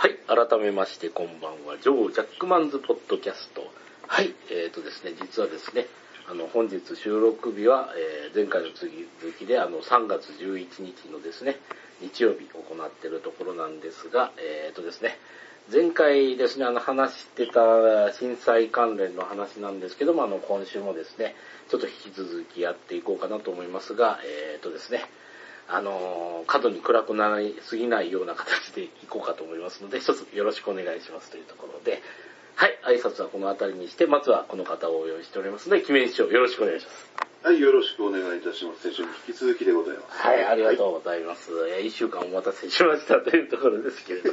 はい、改めましてこんばんは、ジョー・ジャックマンズ・ポッドキャスト。はい、ですね、実はですね、本日収録日は、前回の続きで、3月11日のですね、日曜日行っているところなんですが、ですね、前回ですね、話してた震災関連の話なんですけども、今週もですね、ちょっと引き続きやっていこうかなと思いますが、ですね、過度に暗くなりすぎないような形でいこうかと思いますので、一つよろしくお願いしますというところで、はい、挨拶はこの辺りにして、まずはこの方をお用意しておりますので、記念師匠よろしくお願いします。 はい、よろしくお願いいたします。先週に引き続きでございます。 はい、ありがとうございます。一週間お待たせしましたというところですけれど。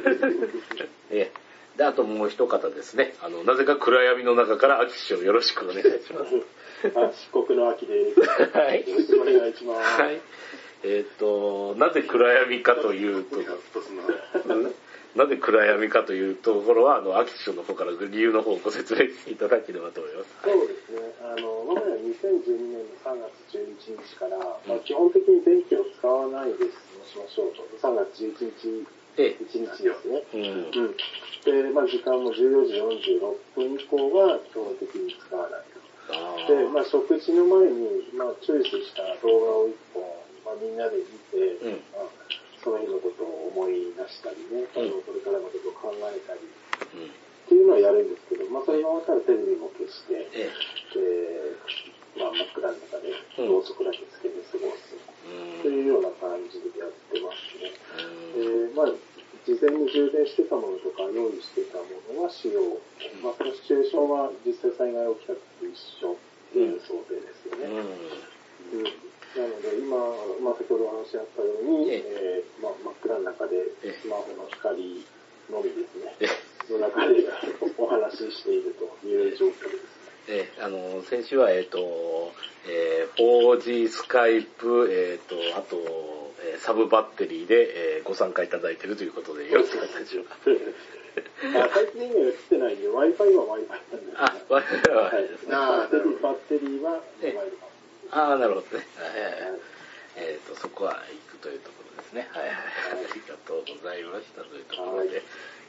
で、あともう一方ですね、なぜか暗闇の中から秋師匠よろしくお願いします。 漆黒の秋です。はい。よろしくお願いします。 はい。なぜ暗闇かというと、なぜ暗闇かというところは、秋師匠の方から理由の方をご説明していただければと思います。 そうですね。我が家は2012年の3月11日から、基本的に電気を使わないで過ごしましょうと。3月11日、1日ですね。で、時間も14時46分以降は基本的に使わないと。で、食事の前に、チョイスした動画を1本、みんなで見て、その日のことを思い出したりね、これからのことを考えたり、っていうのはやるんですけど、それが終わったらテレビも消して、真っ暗な中で、ろうそくだけつけて過ごす、というような感じでやってますね。事前に充電してたものとか用意してたものは使用。そのシチュエーションは実際災害起きた時と一緒っていう想定ですよね。なので今、先ほどお話あったように、真っ暗な中でスマホの光のみですね、の中でお話ししているという状況です。 先週は、4G スカイプ、あと、サブバッテリーで、ご参加いただいているということでよろしかったでしょうか。 最近今映ってないんで、Wi-Fi は Wi-Fi なんです。 Wi-Fi はですね。 バッテリーは Wi-Fi。 なるほどね。そこは行くというところですね。はい。ありがとうございましたというところで。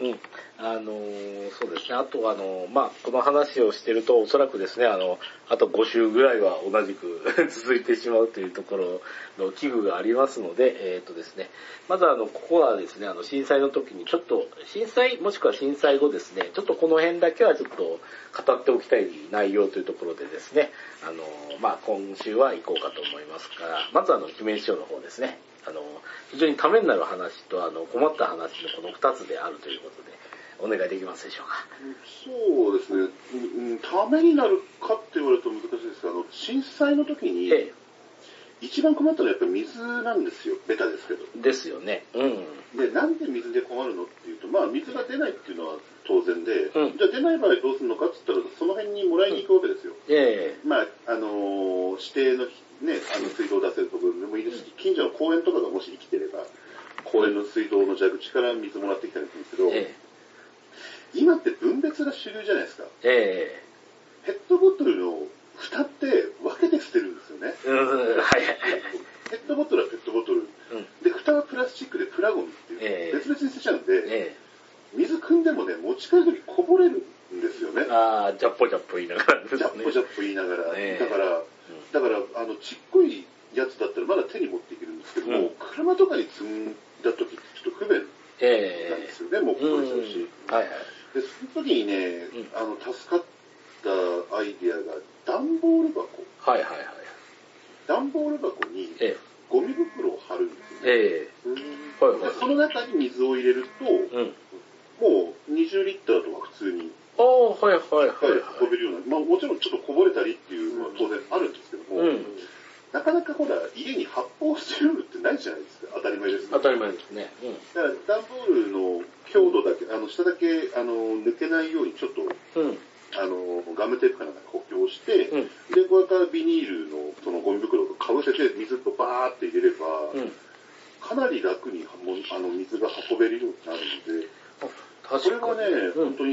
そうですね。あとこの話をしてると、おそらくですね、あと5週ぐらいは同じく続いてしまうというところの危惧がありますので、ですね、まずここはですね、震災の時にちょっと、震災もしくは震災後ですね、ちょっとこの辺だけはちょっと語っておきたい内容というところでですね、今週は行こうかと思いますから、まず記念師匠の方ですね、非常にためになる話と困った話のこの2つであるということで、お願いできますでしょうか。 そうですね。ためになるかって言われると難しいですが、震災の時に、一番困ったのはやっぱり水なんですよ。ベタですけど。 ですよね。 で、なんで水で困るのっていうと、水が出ないっていうのは当然で、じゃあ出ない場合どうするのかって言ったら、その辺にもらいに行くわけですよ。指定のね、水道を出せるところでもいいですし、近所の公園とかがもし生きてれば、公園の水道の蛇口から水もらってきたりするんですけど、今って分別が主流じゃないですか。ペットボトルの蓋って分けて捨てるんですよね。ペットボトルはペットボトル。で、蓋はプラスチックでプラゴミっていう、別々に捨てちゃうんで、水汲んでもね、持ち帰るときこぼれるんですよね。 ジャッポジャッポ言いながらですね。 ジャッポジャッポ言いながら。だから、ちっこいやつだったらまだ手に持っていけるんですけども、車とかに積んだときってちょっと不便なんですよね、もうこぼれちゃうし。で、その時にね、助かったアイディアが段ボール箱。段ボール箱にゴミ袋を貼るんですよね。その中に水を入れると、もう20リッターとか普通に運べるような、もちろんちょっとこぼれたりっていうのは当然あるんですけども、なかなかほら、家に発泡スチロールってないじゃないですか。当たり前ですね。 当たり前ですね。 だから段ボールの強度だけ、下だけ抜けないようにちょっと、ガムテープかなんか補強して、で、こうやったビニールのそのゴミ袋とかぶせて水とバーって入れれば、かなり楽に水が運べるようになるので、これはね、本当に知っとき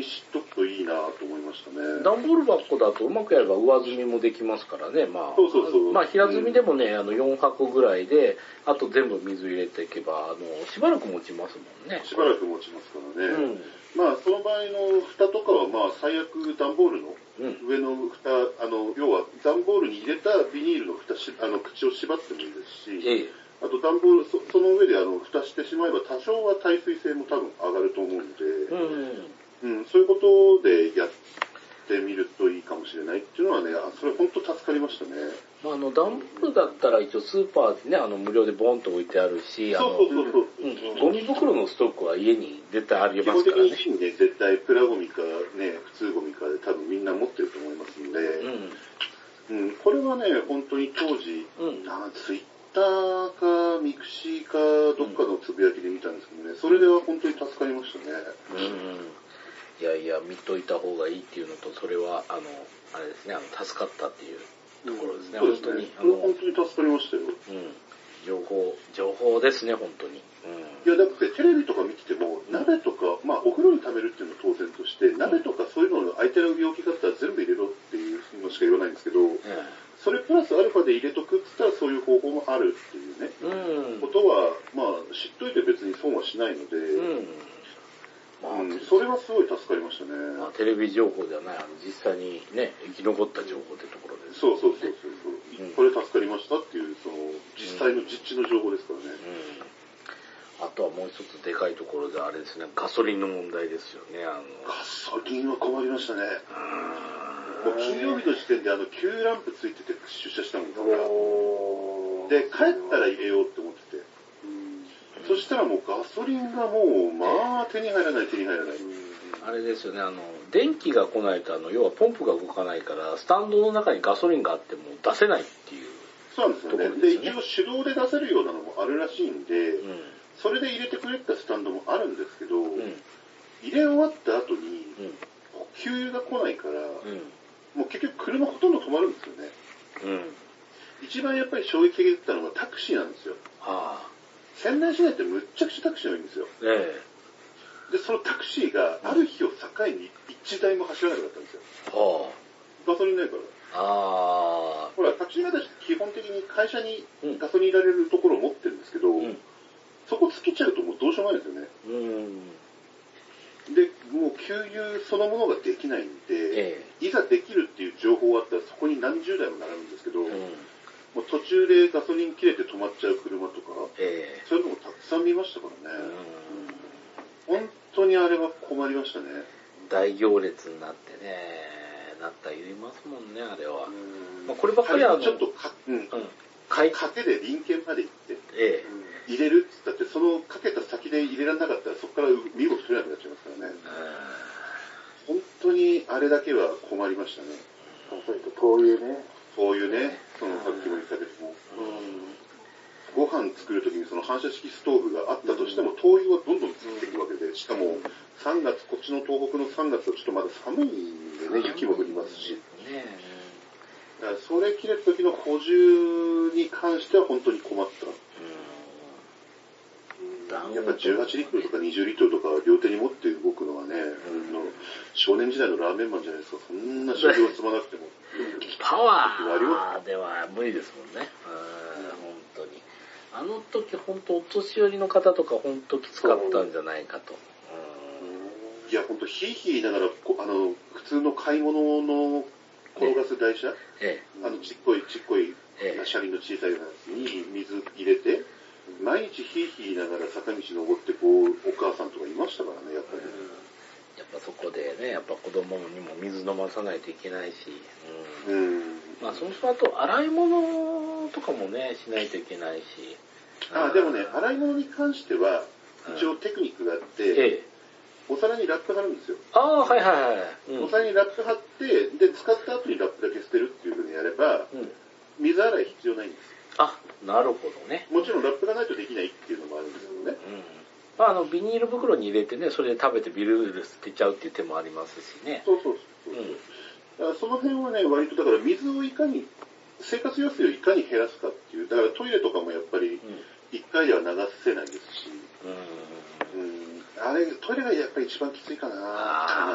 といいなと思いましたね。 段ボール箱だとうまくやれば上積みもできますからね。まあ、 そうまあ平積みでもね、4箱ぐらいで、あと全部水入れていけば、しばらく持ちますもんね。 しばらく持ちますからね。まあ、その場合の蓋とかは、まあ、最悪段ボールの上の蓋、要は段ボールに入れたビニールの蓋口を縛ってもいいですし、あと段ボール、その上で蓋してしまえば多少は耐水性も多分上がると思うので、そういうことでやってみるといいかもしれないっていうのはね、それ本当助かりましたね。 まあ、段ボールだったら一応スーパーでね、無料でボンと置いてあるし、ゴミ袋のストックは家に絶対ありますからね。 基本的にね、絶対プラゴミかね、普通ゴミかで多分みんな持ってると思いますんで、これはね、本当に当時、ツイッターかミクシーかどっかのつぶやきで見たんですけどね、それでは本当に助かりましたね。 いやいや、見といた方がいいっていうのと、それは、あれですね、助かったっていうところですね、 本当に。本当に助かりましたよ。 情報ですね、本当に。 いや、だってテレビとか見てても、鍋とか、まあお風呂に食べるっていうのは当然として、鍋とかそういうのの空いてる容器だったら全部入れろっていうのしか言わないんですけど、それプラスアルファで入れとくって言ったらそういう方法もあるっていうね、ことは、まあ知っといて別に損はしないので、それはすごい助かりましたね。 まあ、テレビ情報ではない、実際にね、生き残った情報ってところです、ね。 そう。これ助かりましたっていう、実際の実地の情報ですからね。 あとはもう一つでかいところであれですね、ガソリンの問題ですよね。 ガソリンは困りましたね。もう金曜日の時点でQ ランプついてて出社したもんから。で、帰ったら入れようって思ってて。そしたらもうガソリンがもう、まあ手に入らない。 あれですよね、電気が来ないと要はポンプが動かないから、スタンドの中にガソリンがあっても出せないっていう。 そうなんですよね。で、一応手動で出せるようなのもあるらしいんで、それで入れてくれたスタンドもあるんですけど、入れ終わった後に、給油が来ないから、もう結局車ほとんど止まるんですよね。一番やっぱり衝撃的だったのがタクシーなんですよ。仙台市内ってむっちゃくちゃタクシーが多いんですよ。で、そのタクシーがある日を境に一台も走らなくなったんですよ。ガソリンないから。ほら、タクシー会社基本的に会社にガソリン入れられるところを持ってるんですけど、そこ尽きちゃうともうどうしようもないですよね。で、もう給油そのものができないんで、いざできるっていう情報があったらそこに何十台も並ぶんですけど、もう途中でガソリン切れて止まっちゃう車とか、そういうのもたくさん見ましたからね。本当にあれは困りましたね。 大行列になってね、なったら言いますもんね、あれは。まあ、こればっかりはちょっと賭けで臨検まで行って、入れるって言ったって、そのかけた先で入れられなかったらそこから身動き取れなくなっちゃいますからね。本当にあれだけは困りましたね。 灯油ね。 灯油ね、さっきも言ったけども。ご飯作るときにその反射式ストーブがあったとしても、灯油はどんどん作っていくわけで、しかも3月、こっちの東北の3月はちょっとまだ寒いんでね、雪も降りますし。だからそれ切れた時の補充に関しては本当に困った。やっぱ18リットルとか20リットルとか両手に持って動くのはね、少年時代のラーメンマンじゃないですか、そんな修行を積まなくても。 パワーでは無理ですもんね。本当に。あの時本当お年寄りの方とか本当きつかったんじゃないかと。 いや本当ヒーヒー言いながら普通の買い物の転がす台車、ちっこい車輪の小さいやつに水入れて、毎日ヒーヒー言いながら坂道登ってお母さんとかいましたからね、やっぱり。 やっぱそこでね、やっぱ子供にも水飲まさないといけないし、まあその後洗い物とかもねしないといけないし。 でもね、洗い物に関しては一応テクニックがあって、お皿にラップ貼るんですよ。 お皿にラップ貼って、で使った後にラップだけ捨てるっていう風にやれば、水洗い必要ないんです。 なるほどね。 もちろんラップがないとできないっていうのもあるんですけどね。 ビニール袋に入れてね、それで食べてビルル捨てちゃうっていう手もありますしね。 そう。だからその辺はね、割とだから水をいかに、生活用水をいかに減らすかっていう、だからトイレとかもやっぱり一回では流せないですし、トイレがやっぱり一番きついかなって話。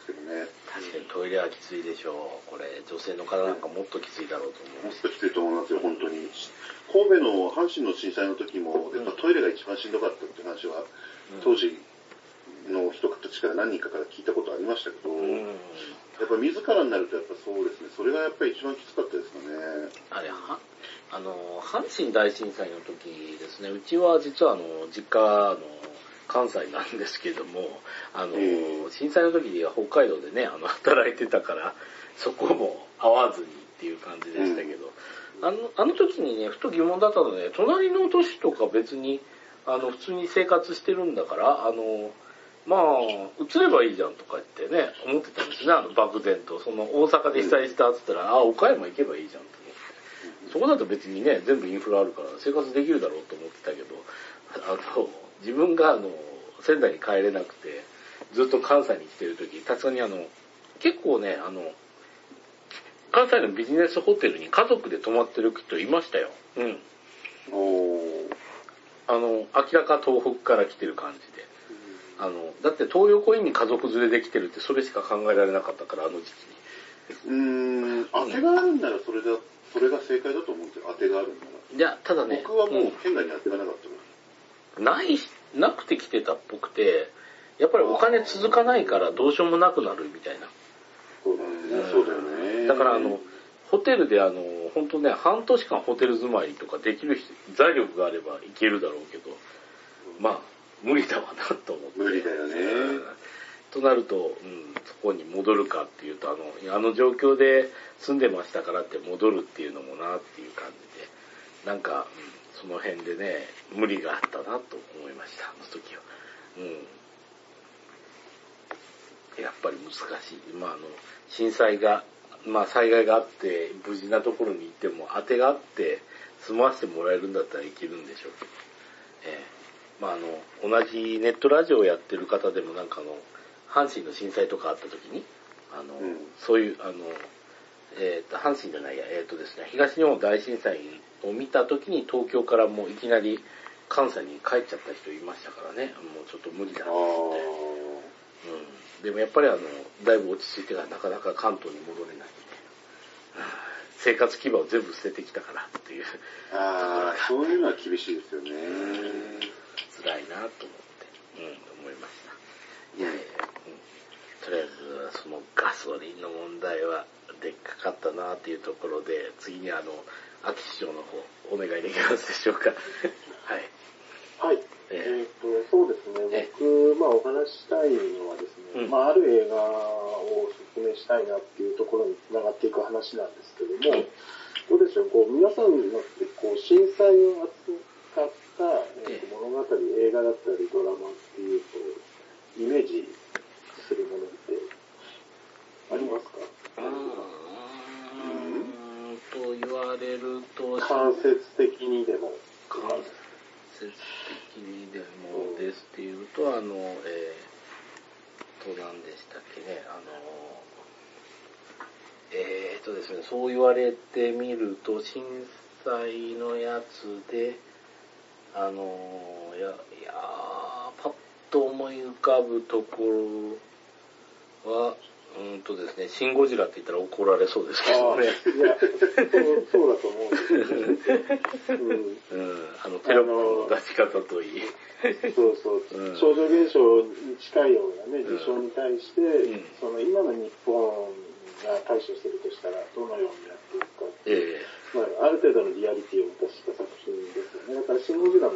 ですけどね。 確かにトイレはきついでしょう。これ、女性の方なんかもっときついだろうと思う。 もっときついと思いますよ、本当に。神戸の阪神の震災の時も、やっぱトイレが一番しんどかったって話は、当時の人たちから何人かから聞いたことありましたけど、やっぱ自らになるとやっぱそうですね、それがやっぱり一番きつかったですかね。 阪神大震災の時ですね、うちは実は実家関西なんですけども、震災の時には北海道でね、働いてたから、そこも会わずにっていう感じでしたけど、あの時にね、ふと疑問だったので、隣の都市とか別に、普通に生活してるんだから、まあ、移ればいいじゃんとか言ってね、思ってたんですね、漠然と。大阪で被災したって言ったら、岡山行けばいいじゃんと思って。そこだと別にね、全部インフラあるから生活できるだろうと思ってたけど、自分が仙台に帰れなくて、ずっと関西に来てる時、確かに結構ね、関西のビジネスホテルに家族で泊まってる人いましたよ。うん。明らか東北から来てる感じで。だって東横インに家族連れで来てるってそれしか考えられなかったから、あの時期に。 当てがあるんならそれが正解だと思うんですよ、当てがあるんなら。 いや、ただね。 僕はもう県外に当てがなかったから。なくて来てたっぽくて、やっぱりお金続かないからどうしようもなくなるみたいな。 そうだよね。 だからホテルで本当ね、半年間ホテル住まいとかできる財力があれば行けるだろうけど、まあ、無理だわなと思って。 無理だよね。 となると、そこに戻るかっていうと、状況で住んでましたからって戻るっていうのもなっていう感じで、なんか、その辺でね、無理があったなと思いました、あの時は。やっぱり難しい。まあ震災が、まあ災害があって、無事なところに行っても、当てがあって、住まわせてもらえるんだったら行けるんでしょうけど。まあ同じネットラジオをやってる方でもなんか阪神の震災とかあった時に、そういう、阪神じゃないや、ですね、東日本大震災を見た時に東京からもういきなり関西に帰っちゃった人いましたからね、もうちょっと無理だって言って。でもやっぱりだいぶ落ち着いてからなかなか関東に戻れないんで、生活基盤を全部捨ててきたからっていう。 そういうのは厳しいですよね。 辛いなと思って、思いました。いやいや、とりあえずそのガソリンの問題はでっかかったなっていうところで、次に秋市長の方お願いできますでしょうか。はい。 はい。そうですね。僕、お話したいのはですね、ある映画を説明したいなっていうところに繋がっていく話なんですけども、どうでしょう、皆さんにとって震災を扱った、物語、映画だったりドラマっていうと、イメージするものってありますか？ と言われると、 間接的にでも。 間接的にでもですっていうと、何でしたっけね、ですね、そう言われてみると、震災のやつで、パッと思い浮かぶところは、ですね、シン・ゴジラって言ったら怒られそうですけどね。 いや、そうだと思うんですよね。 テロップの出し方といい。 そうそう。超常現象に近いようなね、事象に対して、今の日本が対処するとしたら、どのようにやっていくかっていう、ある程度のリアリティを持たせた作品ですよね。だから、シン・ゴジラも、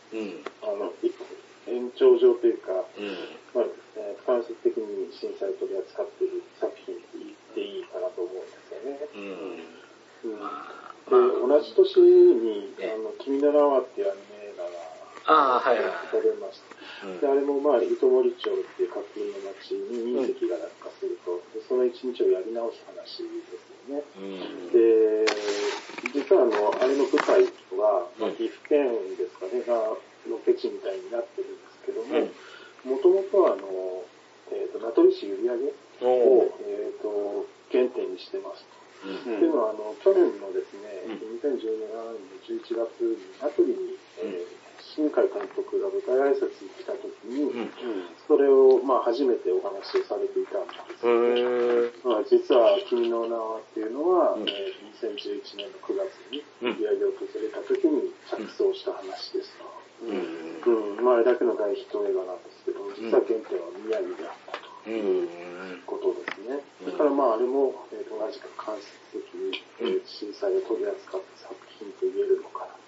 延長上というか、間接的に震災を取り扱っている作品って言っていいかなと思うんですよね。で、同じ年に、君の名はっていうアニメ映画が撮れました。で、あれも糸守町っていう架空の町に隕石が落下すると、その一日をやり直す話ですよね。で、実はあれの舞台は、岐阜県ですかね、がロケ地みたいになってるんですけども、もともとは名取市閖上を、原点にしてます。っていうのは、去年のですね、2017年の11月に名取に、新海監督が舞台挨拶に来た時に、それを、 まあ初めてお話をされていたんですけど、まあ、実は君の名はっていうのは、2011年の9月に宮城を訪れた時に着想した話ですと。まああれだけの大ヒット映画なんですけど、実は原点は宮城であったということですね。だからまああれも、同じく間接的に、震災を取り扱った作品と言えるのかなと。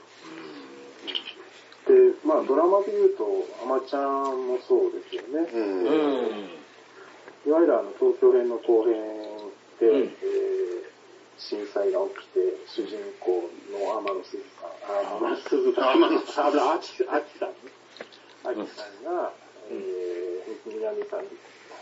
で、まあドラマで言うと、アマちゃんもそうですよね。いわゆる東京編の後編で、震災が起きて、主人公の天野すずさん、アキさんが、南三陸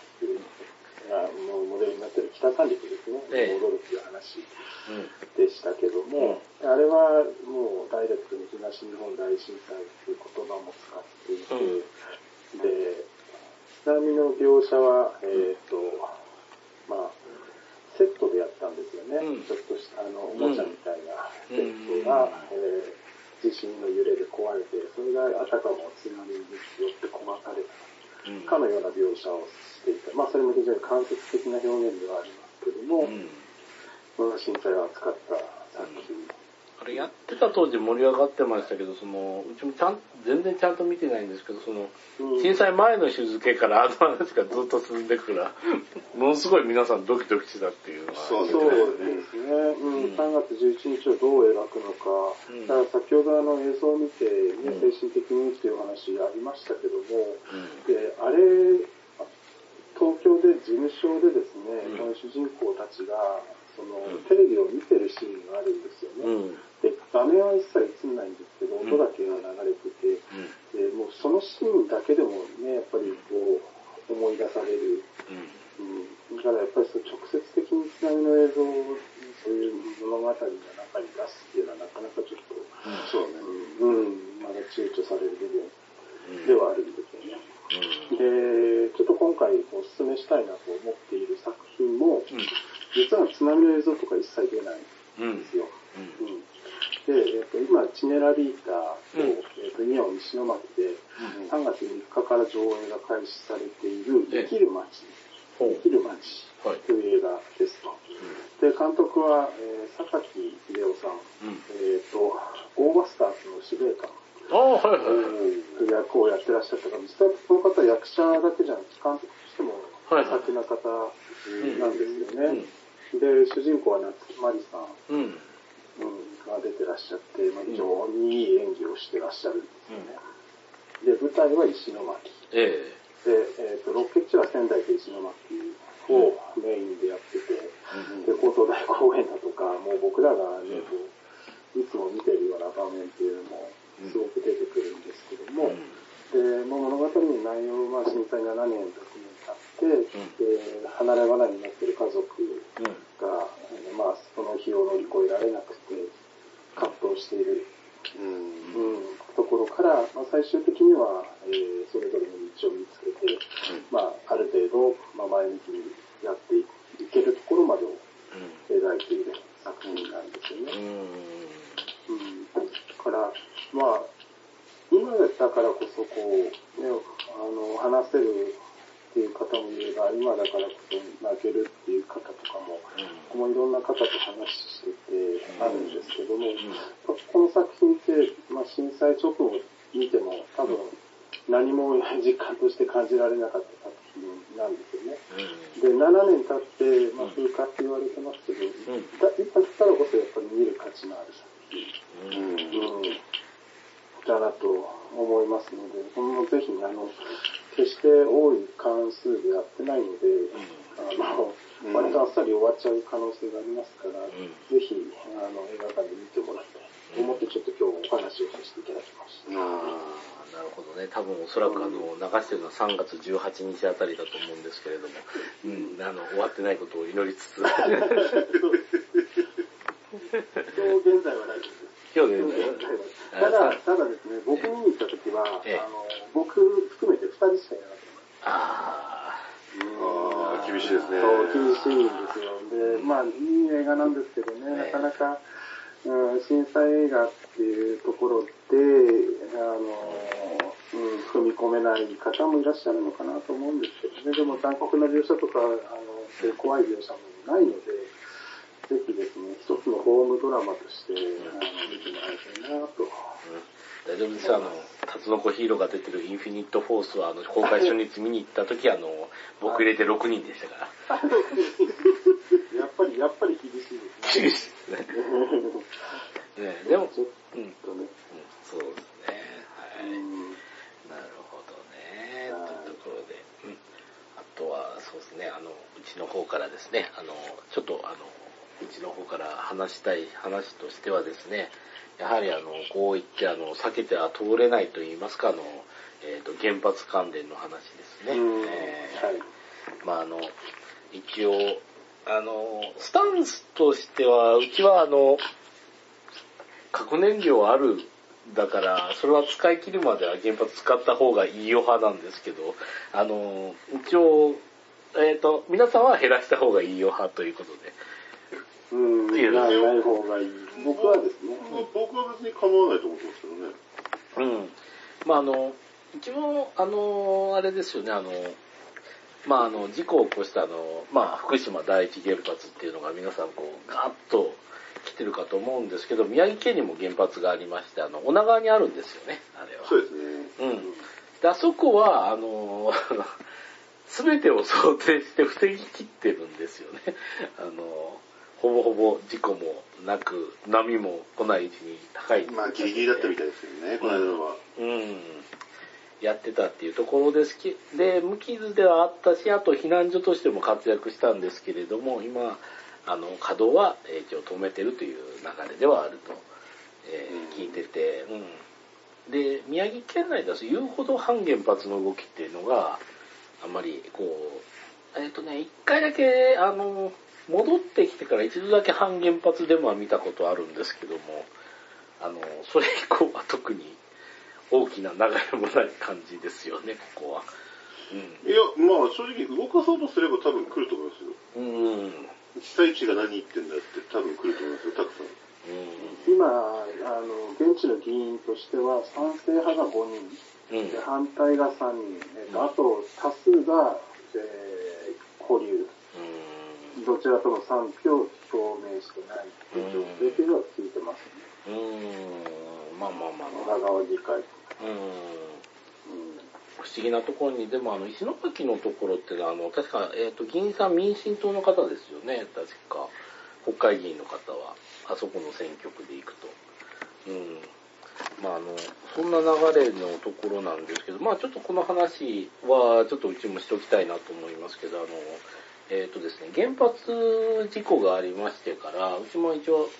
のモデルになっている北三陸ですね、戻るという話でしたけども、あれはもうダイレクトに東日本大震災という言葉も使っていて、で、津波の描写は、まあ、セットでやったんですよね。ちょっとしたおもちゃみたいなセットが、地震の揺れで壊れて、それがあたかも津波によって壊されたかのような描写をしていて、まあそれも非常に間接的な表現ではありますけども、この震災を扱った作品。 あれやってた当時盛り上がってましたけど、うちも全然ちゃんと見てないんですけど、震災前の日付から後の話がずっと進んでくから、ものすごい皆さんドキドキしてたっていうのは。 そうですね。3月11日をどう描くのか。だから先ほど映像を見て、ね、精神的にっていう話ありましたけども、で、あれ、東京で事務所でですね、この主人公たちが、テレビを見てるシーンがあるんですよね。で、画面は一切映んないんですけど、音だけが流れてて、で、もうそのシーンだけでもね、やっぱりこう、思い出される。だからやっぱり直接的に津波の映像を、そういう物語の中に出すっていうのはなかなかちょっと、まだ躊躇される部分ではあるんですよね。で、ちょっと今回お勧めしたいなと思っている作品も、実は津波の映像とか一切出ないんですよ。で、今、チネラリータと、イオン石巻で、3月3日から上映が開始されている、生きる街という映画ですと。で、監督は、榊秀夫さん、ゴーバスターズの司令官という役をやってらっしゃったから、実はこの方は役者だけじゃなくて、監督としても先な方なんですよね。で、主人公は夏木マリさんが出てらっしゃって、非常にいい演技をしてらっしゃるんですよね。で、舞台は石巻。で、ロケ地は仙台と石巻をメインでやってて、で、高等大公園だとか、もう僕らがね、いつも見てるような場面っていうのもすごく出てくるんですけども、で、物語の内容は震災7年経って、で、離れ離れになっている家族が、その日を乗り越えられなくて、葛藤している、ところから、最終的には、それぞれの道を見つけて、ある程度、前向きにやっていけるところまでを描いている作品なんですよね。だから、今だからこそ話せるっていう方もいれば、今だからこそ泣けるっていう方とかも、僕もいろんな方と話しててあるんですけども、この作品って、震災直後見ても多分何も実感として感じられなかった作品なんですよね。で、7年経って、風化って言われてますけど、今だからこそやっぱり見る価値のある作品。だなと思いますので、ぜひ決して多い関数でやってないので、割とあっさり終わっちゃう可能性がありますから、ぜひ映画館で見てもらいたいと思ってちょっと今日お話をさせていただきました。 なるほどね。多分おそらく流してるのは3月18日あたりだと思うんですけれども、終わってないことを祈りつつ。 今日現在はないです。 今日現在はただですね、僕見に行った時は、僕含めて2人しかいなかった。 厳しいですね。 厳しいんですよ。で、いい映画なんですけどね、なかなか、震災映画っていうところで、 踏み込めない方もいらっしゃるのかなと思うんですけどね。でも残酷な描写とか、そういう怖い描写もないので、ぜひですね、一つのホームドラマとして、見てもらいたいなと。 大丈夫です。タツノコヒーローが出てるインフィニットフォースは、公開初日見に行った時、僕入れて6人でしたから。 やっぱり厳しいですね。 厳しいですね。ね、でも、そうですね。はい。なるほどね。というところで、あとは、そうですね、うちの方からですね、ちょっとうちの方から話したい話としてはですね、やはりこういって避けては通れないと言いますか、原発関連の話ですね。まあ一応、スタンスとしては、うちは核燃料ある、だから、それは使い切るまでは原発使った方がいいよ派なんですけど、一応、皆さんは減らした方がいいよ派ということで。 ない方がいい。僕はですね。 僕は別に構わないと思ってますけどね。 まあ一応、あれですよね、事故を起こした福島第一原発っていうのが皆さんガーッと来てるかと思うんですけど、宮城県にも原発がありまして、女川にあるんですよね、あれは。 そうですね。 で、あそこは、全てを想定して防ぎ切ってるんですよね。ほぼほぼ事故もなく、波も来ない位置に高い。 まあ、ギリギリだったみたいですけどね、この間は。 やってたっていうところですで、無傷ではあったし、あと避難所としても活躍したんですけれども、今、稼働は一応止めてるという流れではあると、聞いてて、で、宮城県内だと言うほど反原発の動きっていうのが、あんまり一回だけ、戻ってきてから一度だけ反原発デモは見たことあるんですけども、それ以降は特に大きな流れもない感じですよね、ここは。 いや、まあ正直動かそうとすれば多分来ると思いますよ。被災地が何言ってんだって多分来ると思いますよ、たくさん。 今、現地の議員としては賛成派が5人、で反対が3人、あと多数が、保留。どちらとも賛否を表明してないという状況というのは聞いてますね。長川議会。 不思議なところに、でも石巻のところっていうのは、確か、議員さん民進党の方ですよね、確か。国会議員の方は、あそこの選挙区で行くと。そんな流れのところなんですけど、ちょっとこの話は、ちょっとうちもしておきたいなと思いますけど、ですね、原発事故がありましてから、うちも一応、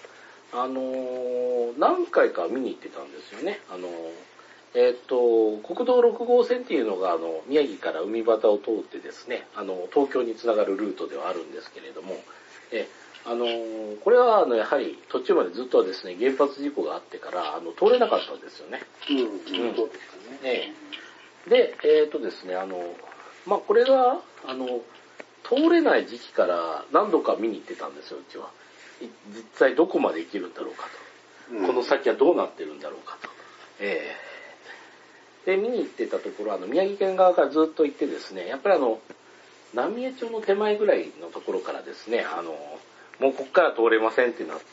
何回か見に行ってたんですよね。国道6号線っていうのが、宮城から海端を通ってですね、東京につながるルートではあるんですけれども、これは、やはり途中までずっとですね、原発事故があってから、通れなかったんですよね。 そうですね。 で、ですね、これが、通れない時期から何度か見に行ってたんですよ、うちは。実際どこまで行けるんだろうかと。この先はどうなってるんだろうかと。で、見に行ってたところ、宮城県側からずっと行ってですね、やっぱり浪江町の手前ぐらいのところからですね、もうこっから通れませんってなって、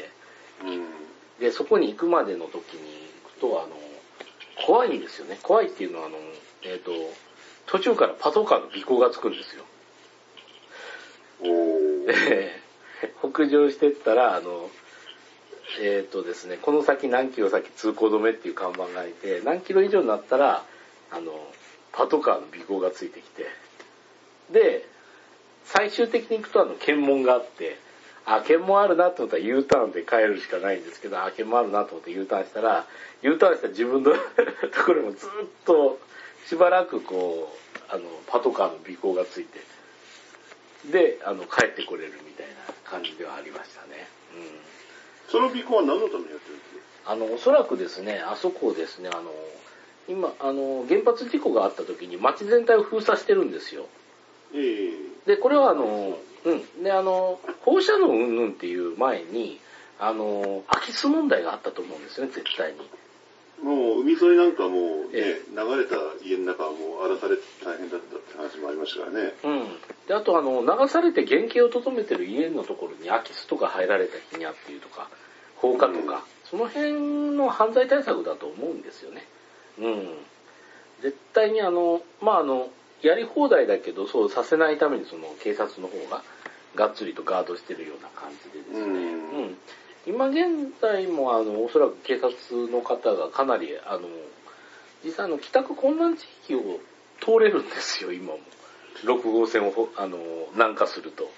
で、そこに行くまでの時に行くと、怖いんですよね。怖いっていうのは、途中からパトカーの尾行がつくんですよ。北上してったら、ですね、この先何キロ先通行止めっていう看板がいて、何キロ以上になったら、パトカーの尾行がついてきて、で、最終的に行くと検問があって、検問あるなと思ったら U ターンで帰るしかないんですけど、検問あるなと思って U ターンしたら、U ターンした自分のところもずっとしばらくパトカーの尾行がついて、で、帰ってこれるみたいな感じではありましたね。 その尾行は何のためにやってるんですか？ おそらくですね、あそこをですね、今、原発事故があった時に街全体を封鎖してるんですよ。で、これはで、放射能云々っていう前に、空き巣問題があったと思うんですよね、絶対に。 もう海沿いなんかもうね、流れた家の中はもう荒らされて大変だったって話もありましたからね。 うん。で、あと流されて原型をとどめてる家のところに空き巣とか入られた日にあっていうとか、放火とか、その辺の犯罪対策だと思うんですよね。うん。絶対にやり放題だけど、そうさせないためにその警察の方ががっつりとガードしてるような感じでですね。うん。今現在もおそらく警察の方がかなり実際帰宅困難地域を通れるんですよ、今も。6号線を南下すると。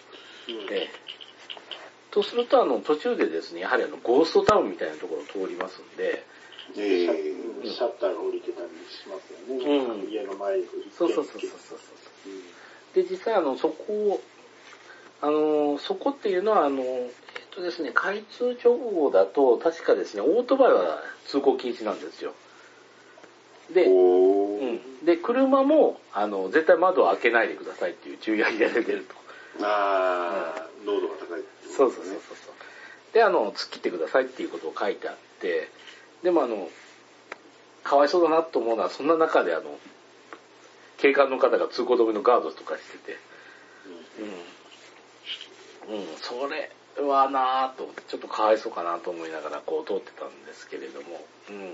とすると途中でですね、やはりゴーストタウンみたいなところを通りますんで、 シャッターが降りてたりしますよね。家の前に。 そう。で、実際そこっていうのはですね、開通直後だと確かですね、オートバイは通行禁止なんですよ。で、車も絶対窓を開けないでくださいっていう注意書きが出てると。 濃度が高い、ね。 そう。で、突っ切ってくださいっていうことを書いてあって、でもかわいそうだなと思うのは、そんな中で警官の方が通行止めのガードとかしてて、それはなぁと、ちょっとかわいそうかなと思いながらこう通ってたんですけれども、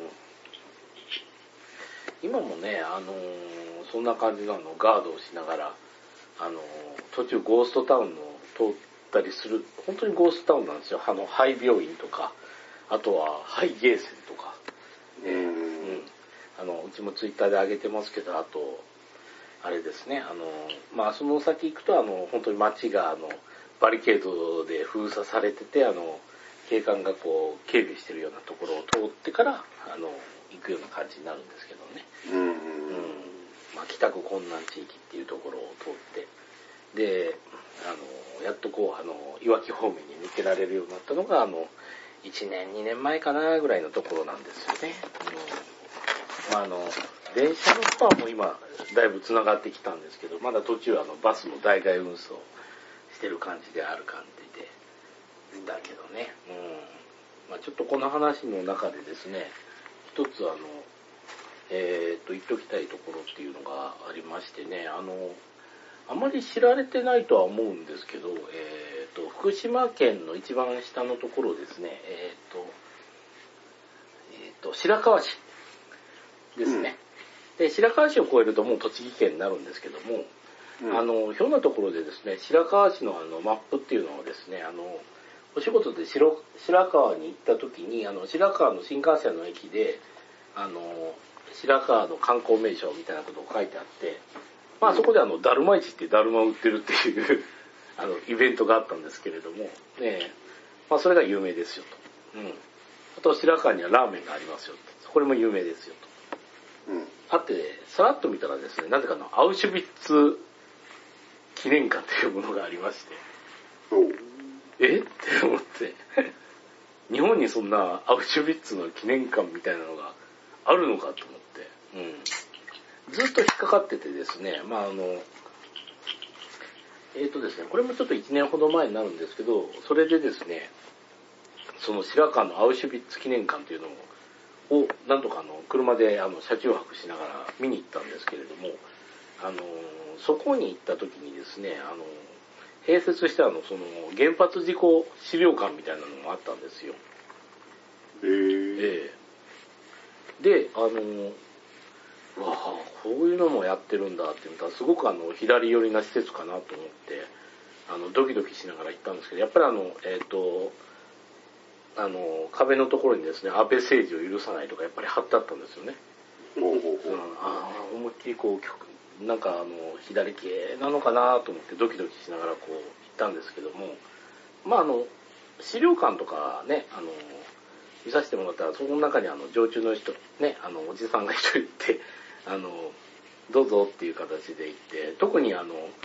今もね、そんな感じのガードをしながら、途中ゴーストタウンを通ったりする、本当にゴーストタウンなんですよ。ハイ病院とか、あとはハイゲーセンとか、うちもツイッターで上げてますけど、あと、あれですね、その先行くと本当に街がバリケードで封鎖されてて、警官がこう警備してるようなところを通ってから行くような感じになるんですけどね。帰宅困難地域っていうところを通って、で、やっとこういわき方面に抜けられるようになったのが1年2年前かなぐらいのところなんですよね。電車のスパンも今だいぶ繋がってきたんですけど、まだ途中バスも代替運送してる感じである感じでだけどね。ちょっとこの話の中でですね、一つ言っときたいところっていうのがありましてね、あまり知られてないとは思うんですけど、福島県の一番下のところですね、白河市ですね。で、白河市を越えるともう栃木県になるんですけども、ひょんなところでですね、白河市のマップっていうのをですね、お仕事で白河に行った時に、白河の新幹線の駅で、白河の観光名所みたいなことを書いてあって、そこでだるま市ってだるまを売ってるっていうイベントがあったんですけれども、それが有名ですよと。あと白河にはラーメンがありますよと。これも有名ですよと。あって、さらっと見たらですね、なぜかアウシュビッツ記念館というものがありまして、って思って、日本にそんなアウシュビッツの記念館みたいなのがあるのかと思って、ずっと引っかかっててですね、ですね、これもちょっと1年ほど前になるんですけど、それでですね、その白河のアウシュビッツ記念館というのを、なんとか車で車中泊しながら見に行ったんですけれども、そこに行った時にですね、併設してその原発事故資料館みたいなのもあったんですよ。で、わあ、こういうのもやってるんだっていうのは、すごく左寄りな施設かなと思って、ドキドキしながら行ったんですけど、やっぱり壁のところにですね、安倍政治を許さないとかやっぱり貼ってあったんですよね。思いっきりこう、なんか左系なのかなと思ってドキドキしながらこう行ったんですけども、資料館とかね、見させてもらったら、その中に常駐の人、ね、おじさんが一人いて、どうぞっていう形で行って、特に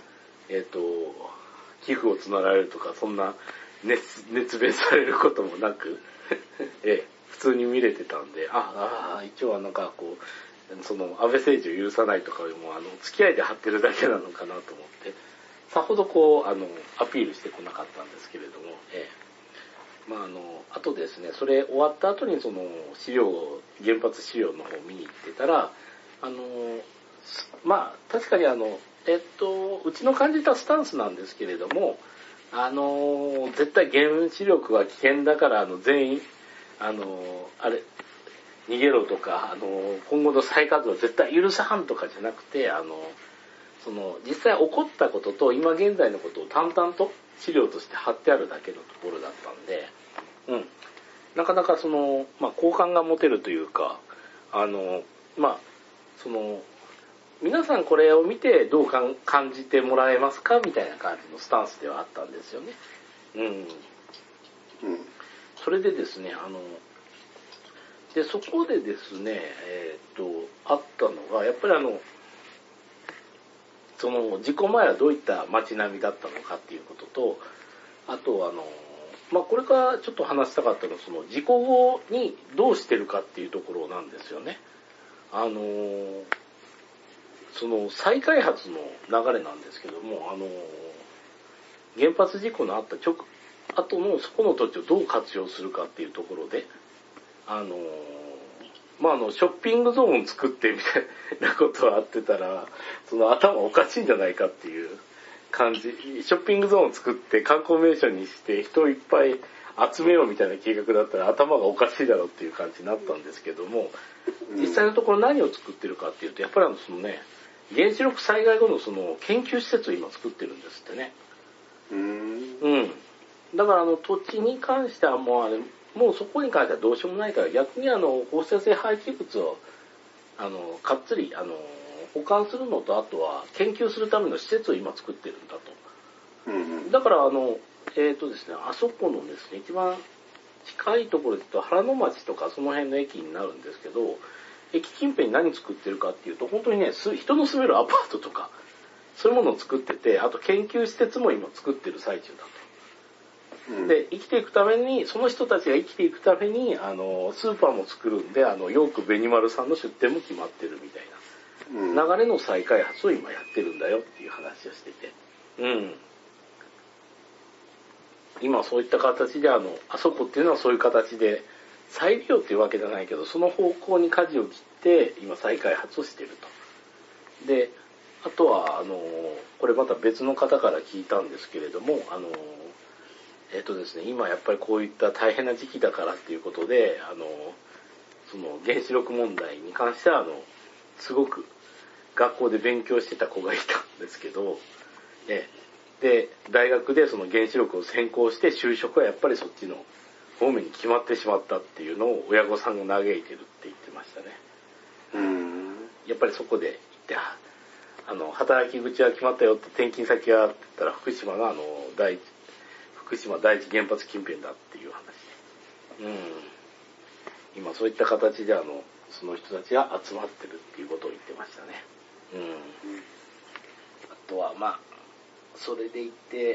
寄付を募られるとか、そんな熱弁されることもなく、普通に見れてたんで、一応はなんかこう、その安倍政治を許さないとかよりも、付き合いで貼ってるだけなのかなと思って、さほどこう、アピールしてこなかったんですけれども、 あとですね、それ終わった後にその原発資料の方を見に行ってたら、確かにうちの感じたスタンスなんですけれども、絶対原子力は危険だから全員、逃げろとか、今後の再稼働は絶対許さんとかじゃなくて、実際起こったことと今現在のことを淡々と資料として貼ってあるだけのところだったんで、なかなか好感が持てるというか、皆さんこれを見てどう感じてもらえますかみたいな感じのスタンスではあったんですよね。それでですね、で、そこでですね、あったのが、やっぱり事故前はどういった街並みだったのかっていうことと、あとこれからちょっと話したかったのは、事故後にどうしてるかっていうところなんですよね。再開発の流れなんですけども、原発事故のあった後のそこの土地をどう活用するかっていうところで、ショッピングゾーン作ってみたいなことをあってたら、頭おかしいんじゃないかっていう感じ。ショッピングゾーン作って観光名所にして人をいっぱい集めようみたいな計画だったら頭がおかしいだろうっていう感じになったんですけども、実際のところ何を作ってるかっていうと、やっぱり原子力災害後の研究施設を今作ってるんですってね。だから土地に関してはもうそこに関してはどうしようもないから、逆に放射性廃棄物をかっつり保管するのと、あとは研究するための施設を今作ってるんだと。だからですね、あそこのですね、一番近いところで言うと原野町とかその辺の駅になるんですけど、駅近辺に何作ってるかっていうと、本当にね、人の住めるアパートとかそういうものを作ってて、あと研究施設も今作ってる最中だと。で、生きていくために、その人たちが生きていくために、スーパーも作るんで、ヨークベニマルさんの出店も決まってるみたいな、流れの再開発を今やってるんだよっていう話をしてて。今そういった形で、あそこっていうのはそういう形で、再利用っていうわけじゃないけど、その方向に舵を切って、今再開発をしてると。で、あとは、これまた別の方から聞いたんですけれども、ですね、今やっぱりこういった大変な時期だからっていうことで、原子力問題に関しては、すごく学校で勉強してた子がいたんですけど、で、大学でその原子力を専攻して就職はやっぱりそっちの方面に決まってしまったっていうのを親御さんが嘆いてるって言ってましたね。やっぱりそこで言って、働き口は決まったよって転勤先はって言ったら福島が福島第一原発近辺だっていう話で。今そういった形でその人たちが集まってるっていうことを言ってましたね。あとはそれで言って、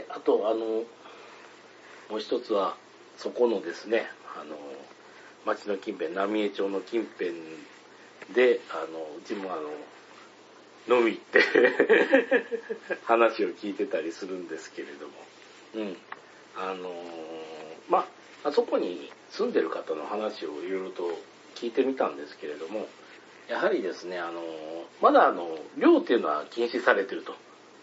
あともう一つは、そこのですね、町の近辺、浪江町の近辺で、うちも飲み行って話を聞いてたりするんですけれども、あそこに住んでる方の話をいろいろと聞いてみたんですけれども、やはりですね、まだ漁っていうのは禁止されてると。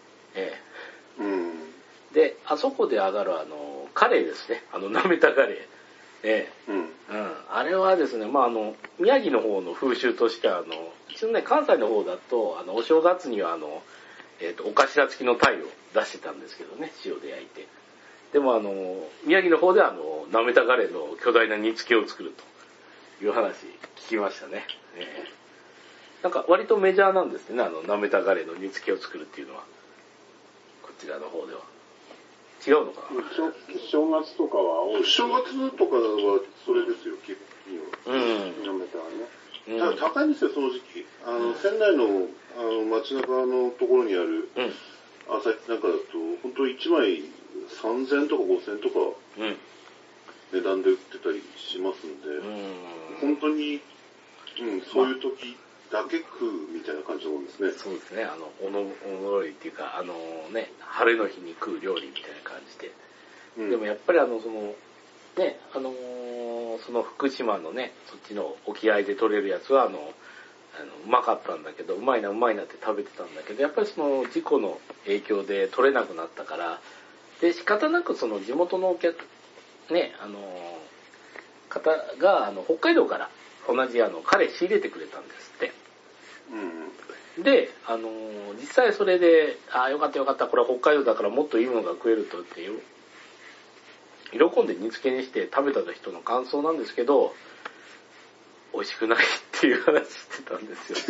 で、あそこで上がるカレーですね、なめたカレー。あれはですね、宮城の方の風習としては、一応ね、関西の方だと、お正月にはお頭付きの鯛を出してたんですけどね、塩で焼いて。でも宮城の方ではなめたカレーの巨大な煮付けを作るという話聞きましたね。なんか割とメジャーなんですね、なめたカレーの煮付けを作るっていうのは。こちらの方では。違うのかな。 正月とかは多い。 正月とかはそれですよ、基本には。 なめたはね。 ただ高いんですよ、その時期。仙台の街中のところにある朝市なんかだと、本当1枚3000とか5000とか値段で売ってたりしますんで、本当に、そういう時だけ食うみたいな感じのもんですね。 そうですね、おのろいっていうか、晴れの日に食う料理みたいな感じで。でもやっぱりね、その福島のね、そっちの沖合で取れるやつは、うまかったんだけど、うまいなって食べてたんだけど、やっぱりその事故の影響で取れなくなったから、で、仕方なくその地元のお客、ね、方が、北海道から同じ彼仕入れてくれたんですって。で、実際それで、よかった、これは北海道だからもっといいものが食えるとっていう、喜んで煮付けにして食べた人の感想なんですけど、美味しくないっていう話してたんですよ。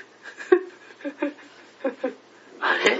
あれって、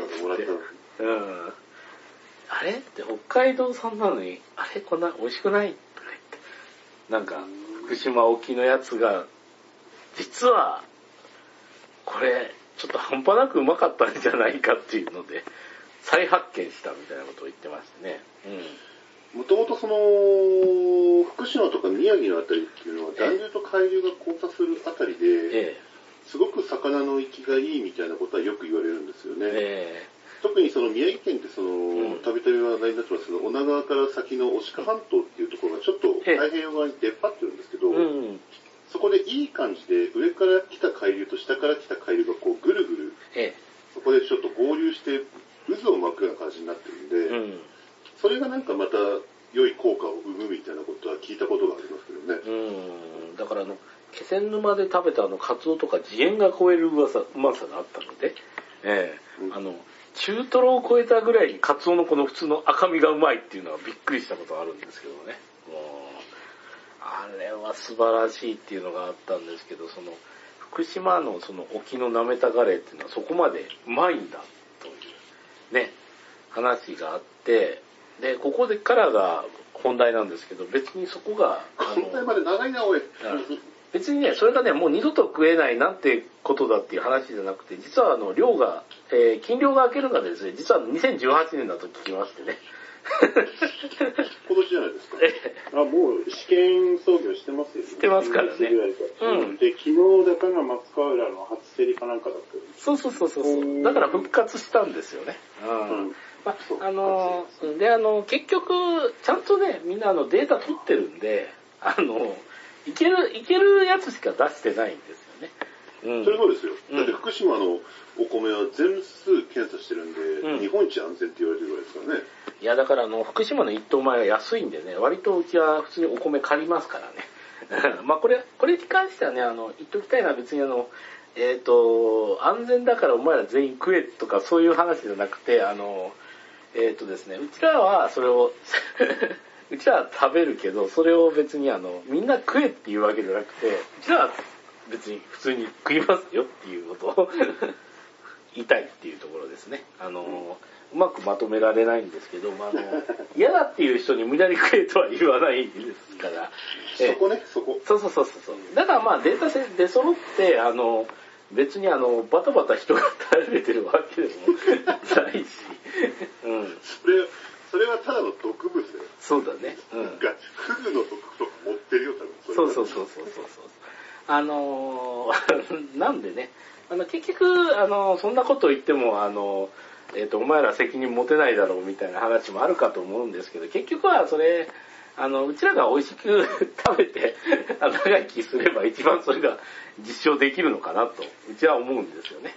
あれって北海道産なのに、あれこんな美味しくないとか言って、なんか福島沖のやつが、実は、これ、ちょっと半端なくうまかったんじゃないかっていうので、再発見したみたいなことを言ってましたね。 もともとその、福島とか宮城のあたりっていうのは、暖流と海流が交差するあたりで、すごく魚の生きがいいみたいなことはよく言われるんですよね。特にその宮城県ってその、たびたび話題になってますけど、女川から先の牡鹿半島っていうところがちょっと太平洋側に出っ張ってるんですけど、そこでいい感じで上から来た海流と下から来た海流がこうぐるぐる、そこでちょっと合流して渦を巻くような感じになってるんで、それがなんかまた良い効果を生むみたいなことは聞いたことがありますけどね。 だから気仙沼で食べたカツオとか次元が超えるうまさがあったので、中トロを超えたぐらいにカツオのこの普通の赤身がうまいっていうのはびっくりしたことがあるんですけどね。あれは素晴らしいっていうのがあったんですけど、その福島のその沖のなめたガレーっていうのはそこまでうまいんだというね、話があって、で、ここでからが本題なんですけど、別にそこが、 本題まで長いな、おい。 別にね、それがね、もう二度と食えないなんてことだっていう話じゃなくて、実は漁が、禁漁が明けるがですね、実は2018年だと聞きましてね。 今年じゃないですか。 もう試験操業してますよね。 してますからね。 で、昨日だから松川浦の初競りかなんかだった。 そう。だから復活したんですよね。結局、ちゃんとね、みんなデータ取ってるんで、いけるやつしか出してないんですよね。 それそうですよ。だって福島のお米は全数検査してるんで、日本一安全って言われてるぐらいですからね。 いや、だから福島の一等米は安いんでね、割とうちは普通にお米借りますからね。まあこれに関してはね、言っときたいのは別に安全だからお前ら全員食えとかそういう話じゃなくて、ですね、うちらはそれを、うちらは食べるけど、それを別にみんな食えっていうわけじゃなくて、うちらは別に普通に食いますよっていうことを言いたいっていうところですね。うまくまとめられないんですけど、嫌だっていう人に無理やり食えとは言わないですから。 そこね、そこ。 そう。だからデータ出揃って、別にバタバタ人が食べてるわけでもないし。 それはただの毒物だよ。 そうだね。 フグの毒とか持ってるよ、多分。 そう。なんでね、結局、そんなこと言っても、お前ら責任持てないだろうみたいな話もあるかと思うんですけど、結局はそれ、うちらが美味しく食べて、長生きすれば一番それが実証できるのかなと、うちは思うんですよね。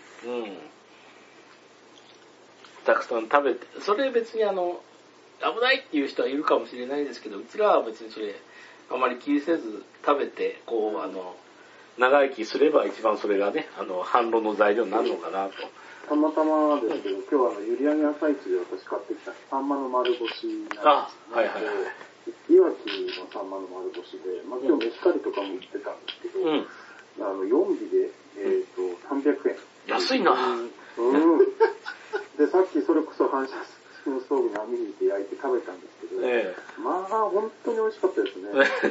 たくさん食べて、それ別に危ないっていう人はいるかもしれないですけど、うちらは別にそれ、あまり気にせず食べて、長生きすれば一番それがね、反論の材料になるのかなと。 たまたまですけど、今日閖上朝市で私買ってきたサンマの丸干しなんですね。いわきのサンマの丸干しで、今日メヒカリとかも売ってたんですけど、4尾で、300円。 安いな。 で、さっきそれこそ反射式のストーブに網に入れて焼いて食べたんですけど、本当に美味しかったですね。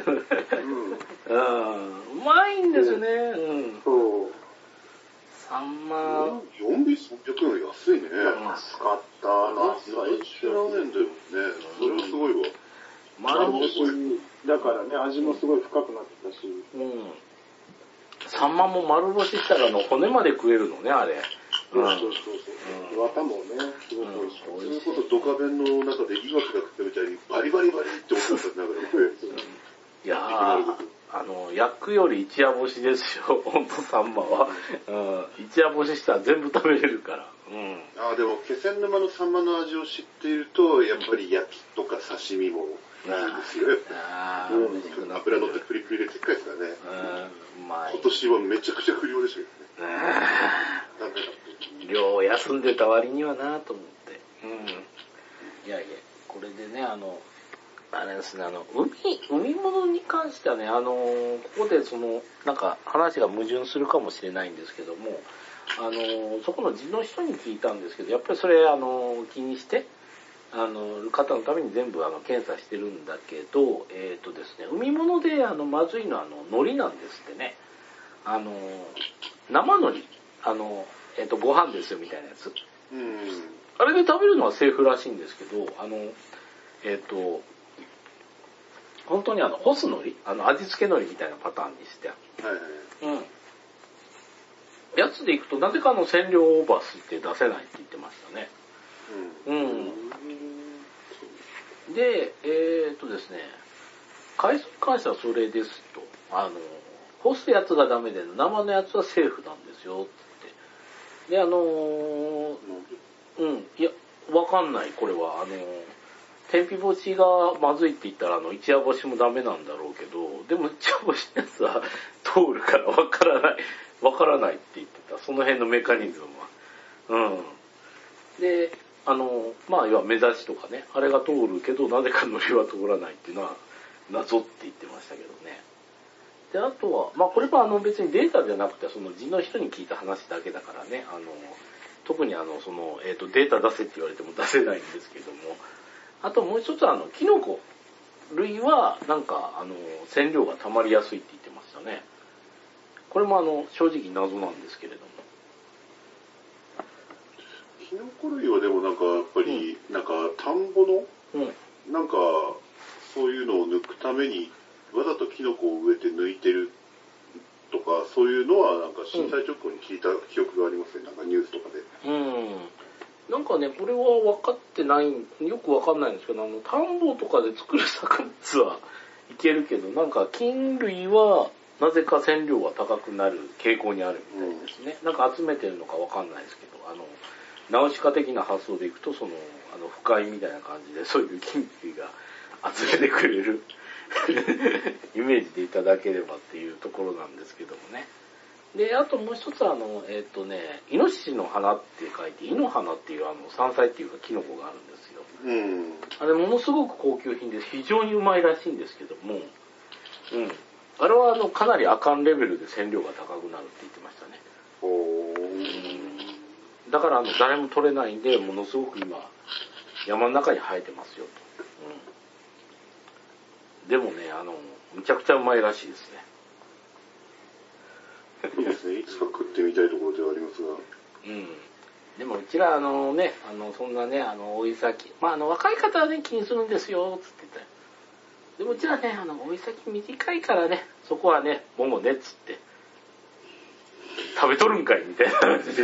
うまいんですね。 そう。 サンマ。 4尾300円安いね。 安かったな。 最初ラーメンだよね。それはすごいわ。 丸干しだからね、味もすごい深くなってたし。 サンマも丸干ししたら骨まで食えるのね、あれ。 そう。綿もね、すごく美味しい。 それこそドカベンの中で岩木が食ったみたいにバリバリって音が立てながら食える。 いやー、焼くより一夜干しですよ、ほんとサンマは。一夜干ししたら全部食べれるから。 でも、気仙沼のサンマの味を知っていると、やっぱり焼きとか刺身もいいですよ。油乗ってプリプリででっかいですからね。今年はめちゃくちゃ不良でしたけどね。 量休んでた割にはなと思って。いやいや、これでね、あれですね、海物に関してはね、ここでなんか話が矛盾するかもしれないんですけども、そこの地の人に聞いたんですけど、やっぱりそれ、気にして、方のために全部検査してるんだけど、ですね、海物でまずいのは海苔なんですってね。生海苔、ご飯ですよみたいなやつ。あれで食べるのはセーフらしいんですけど、本当に干す海苔、味付け海苔みたいなパターンにして、やつでいくとなぜか染料オーバースって出せないって言ってましたね。で、ですね、海藻に関してはそれですと、干すやつがダメで生のやつはセーフなんですよって。で、いや、わかんない、これは。天日干しがまずいって言ったら、一夜干しもダメなんだろうけど、でも一夜干しのやつは通るからわからないって言ってた。その辺のメカニズムは。で、まあ、要は目指しとかね、あれが通るけど、なぜか海苔は通らないっていうのは、謎って言ってましたけどね。で、あとは、まあ、これは別にデータじゃなくて、地の人に聞いた話だけだからね、特にデータ出せって言われても出せないんですけども、あともう一つキノコ類は、なんか、染料が溜まりやすいって言ってましたね。これも正直謎なんですけれども。 キノコ類はでもなんか、やっぱり、なんか、田んぼの、なんか、そういうのを抜くために、わざとキノコを植えて抜いてるとか、そういうのは、なんか震災直後に聞いた記憶がありますね、なんかニュースとかで。 なんかね、これは分かってない、よく分かんないんですけど、田んぼとかで作る作物はいけるけど、なんか菌類は、なぜか染料が高くなる傾向にあるみたいですね。なんか集めてるのか分かんないですけど、ナウシカ的な発想でいくと、不快みたいな感じで、そういう菌類が集めてくれるイメージでいただければっていうところなんですけどもね。で、あともう一つイノシシの花って書いて、イノ花っていう山菜っていうかキノコがあるんですよ。あれものすごく高級品で非常にうまいらしいんですけども、あれはかなりあかんレベルで染料が高くなるって言ってましたね。だから誰も取れないんで、ものすごく今、山の中に生えてますよと。でもね、むちゃくちゃうまいらしいですね。 いいですね。いつか食ってみたいところではありますが。 でもうちらそんなね、追い先、まあ若い方はね、気にするんですよ、つって言ったら。でもうちらね、追い先短いからね、そこはね、ももね、つって。食べとるんかいみたいな話で。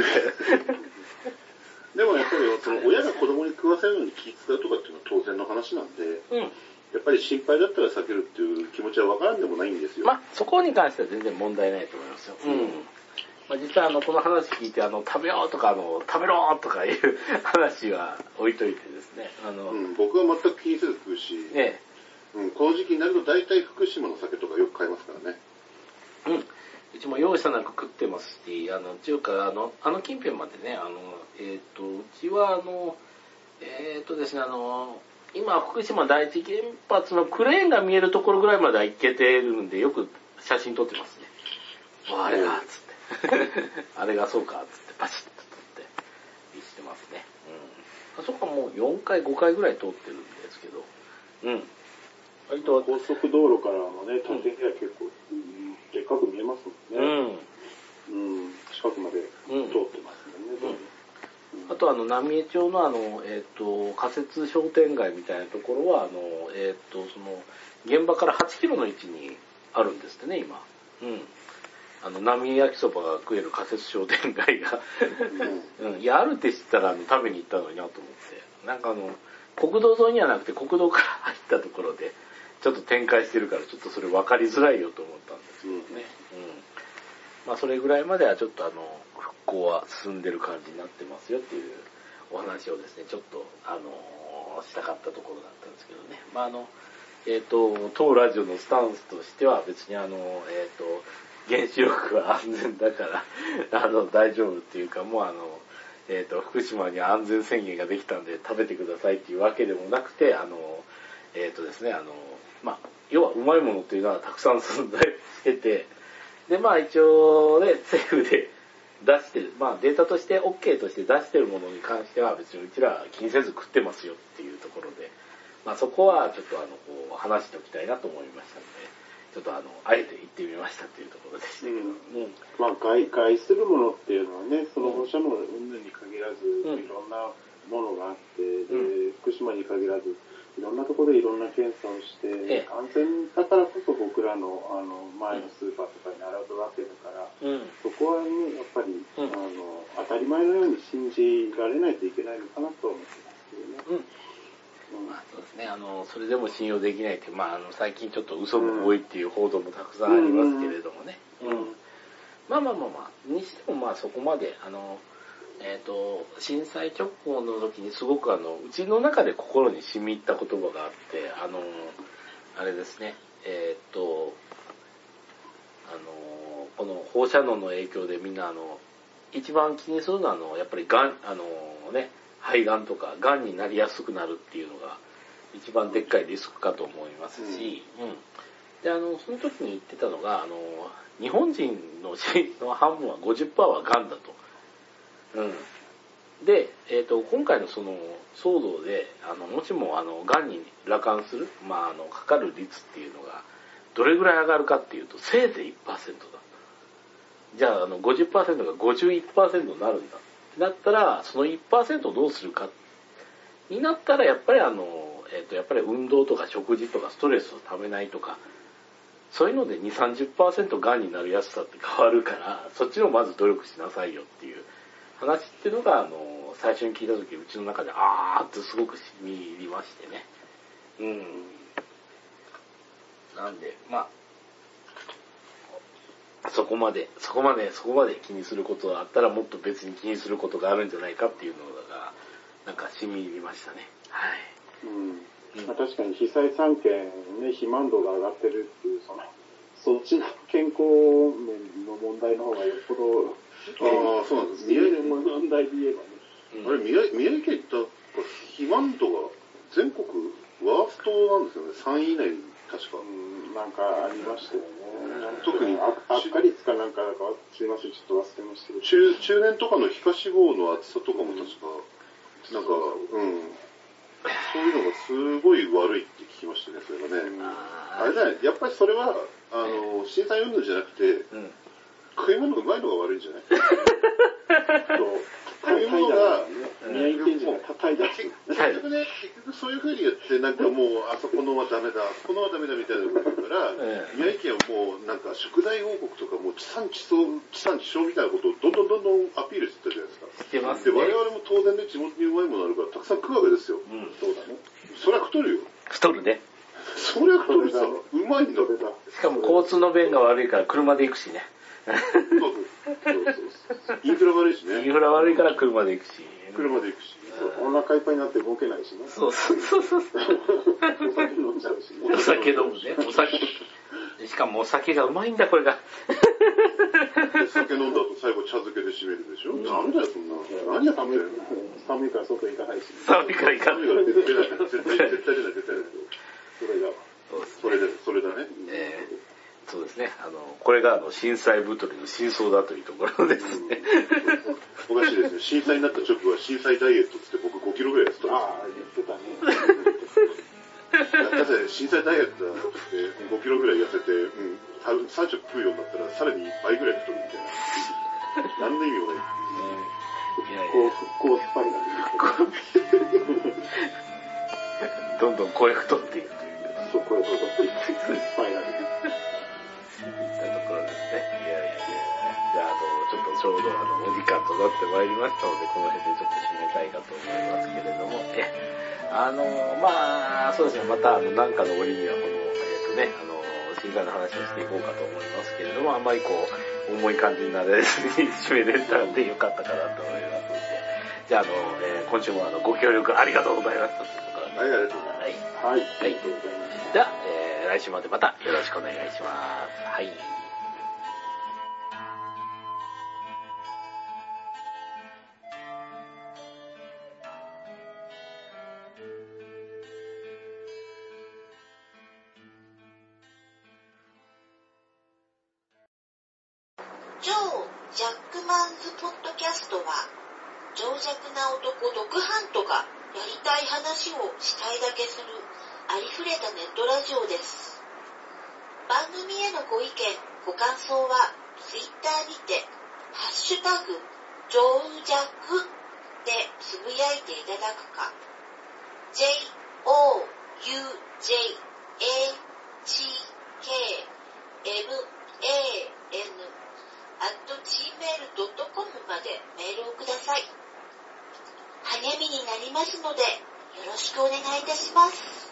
でもやっぱり親が子供に食わせるのに気使うとかっていうのは当然の話なんで、やっぱり心配だったら避けるっていう気持ちは分からんでもないんですよ。 まあそこに関しては全然問題ないと思いますよ。まあ、実際この話聞いて食べようとか食べろとかいう話は置いといてですね。 僕は全く気にせず食うし、この時期になると大体福島の酒とかよく買いますからね。 うちも容赦なく食ってますし、中華近辺までね、うちはですね、今福島第一原発のクレーンが見えるところぐらいまでは行けてるんで、よく写真撮ってますね。あれが、つって。あれがそうか、つってパチッと撮って見せてますね。あそこはもう4回、5回ぐらい通ってるんですけど、 割と高速道路からのね、建物は結構、でっかく見えますもんね。近くまで通ってますもんね。 あと浪江町の仮設商店街みたいなところは現場から8キロの位置にあるんですってね、今。浪江焼きそばが食える仮設商店街がいや、あるって知ったら食べに行ったのになと思って。なんか国道沿いにはなくて国道から入ったところでちょっと展開してるから、ちょっとそれ分かりづらいよと思ったんですけどね。まあそれぐらいまではちょっと復興は進んでる感じになってますよっていうお話をですね、ちょっとしたかったところだったんですけどね。まあ当ラジオのスタンスとしては別に原子力は安全だから大丈夫っていうか、もう福島に安全宣言ができたんで食べてくださいっていうわけでもなくて、ですね、まあ、要はうまいものっていうのはたくさん存在してて、で、まあ一応ね、政府で出してる、まあデータとして OK として出してるものに関しては別にうちら気にせず食ってますよっていうところで、まあそこはちょっとこう話しておきたいなと思いましたので、ちょっとあえて言ってみましたっていうところでしたけど。 まあ害するものっていうのはね、その放射能云々に限らず、いろんなものがあって、で福島に限らず、いろんなところでいろんな検査をして、安全だからこそ僕らの前のスーパーとかに並ぶわけだから、そこはね、やっぱり、当たり前のように信じられないといけないのかなと思ってますけどね。 まあそうですね、それでも信用できないって、まあ最近ちょっと嘘も多いっていう報道もたくさんありますけれどもね。まあ、にしてもまあそこまで、震災直後の時にすごくうちの中で心に染み入った言葉があって、あれですね、この放射能の影響でみんな一番気にするのはやっぱり肺がんとかがんになりやすくなるっていうのが一番でっかいリスクかと思いますし、でその時に言ってたのが日本人の半分は 50% はがんだと。で、今回のその騒動でもしもがんに罹患する、まあかかる率っていうのがどれぐらい上がるかっていうとせいぜい 1% だ。じゃあ50% が 51% になるんだってなったら、その 1% をどうするかになったら、やっぱりやっぱり運動とか食事とかストレスをためないとか、そういうので 2-30% がんになるやつだって変わるから、そっちのまず努力しなさいよっていう話っていうのが最初に聞いた時、うちの中であーってすごく染み入りましてね。なんでまあそこまで気にすることがあったら、もっと別に気にすることがあるんじゃないかっていうのがなんか染み入りましたね。はい。 まあ、確かに被災3県ね、肥満度が上がってるっていうそっちの健康面の問題の方がよっぽどそうなんです。宮城の問題で言えばね。 あれ宮城県って肥満度が全国ワーストなんですよね。3位以内に確か。 なんかありましたよね。特に悪化率かなんかすいません、ちょっと忘れましたけど。 中年とかの皮下脂肪の厚さとかも確か、なんか、そういうのがすごい悪いって聞きましたね、それがね。あれだね、やっぱりそれは、震災運動じゃなくて、食い物うまいのが悪いんじゃない食い物が、 宮城県人が叩いた。 結局そういう風にやって、なんかもう、あそこのはダメだ、あそこのはダメだみたいなこと言うから、宮城県はもう、なんか食材王国とか、もう地産地消みたいなことをどんどんアピールしてたじゃないですか。 してますね。 で、我々も当然ね、地元にうまいものあるから、たくさん食うわけですよ。 そうだね。 そりゃ太るよ。 太るね。 そりゃ太るさ、うまいんだ。 しかも交通の便が悪いから車で行くしね。 インフラ悪いしね。 インフラ悪いから車で行くし。 車で行くし。 お腹いっぱいになって動けないしね。 そう。お酒飲んじゃうしね。 お酒飲むね。しかもお酒がうまいんだ、これが。 酒飲んだ後最後茶漬けで締めるでしょ。ダメだよ、そんな。何やってんの。 寒いから外行かないし。 寒いから行かない。 絶対出ない。それだね。 そうですね。これが震災太りの真相だというところですね。 おかしいですね。震災になった直後は震災ダイエットって僕5キロぐらい痩せたんですよ。だって震災ダイエットって5キロぐらい痩せて、3食食うようになったらさらに倍ぐらい太るみたいな。何の意味もない。 復興スパイラル。 どんどん声太っていくという。 そう、声太っていく。スパイラル。 いったところですね。じゃあ、ちょっとちょうどお時間となってまいりましたので、この辺でちょっと締めたいかと思いますけれども、まあ、そうですね、また何かの折にはこのね、新刊の話をしていこうかと思いますけれども、あんまりこう、重い感じにならずに締めれたのでよかったかなと思いますので、じゃあ、今週もご協力ありがとうございましたということで。 はい、ありがとうございます。 はい。はい。ありがとうございます。じゃあ、来週までまたよろしくお願いします。はい。 超ジャックマンズポッドキャストは、情弱な男ドクハントがやりたい話をしたいだけするありふれたネットラジオです。番組へのご意見、ご感想はツイッターにてハッシュタグジョウジャクでつぶやいていただくか、joujhkman@gmail.com までメールをください。励みになりますのでよろしくお願いいたします。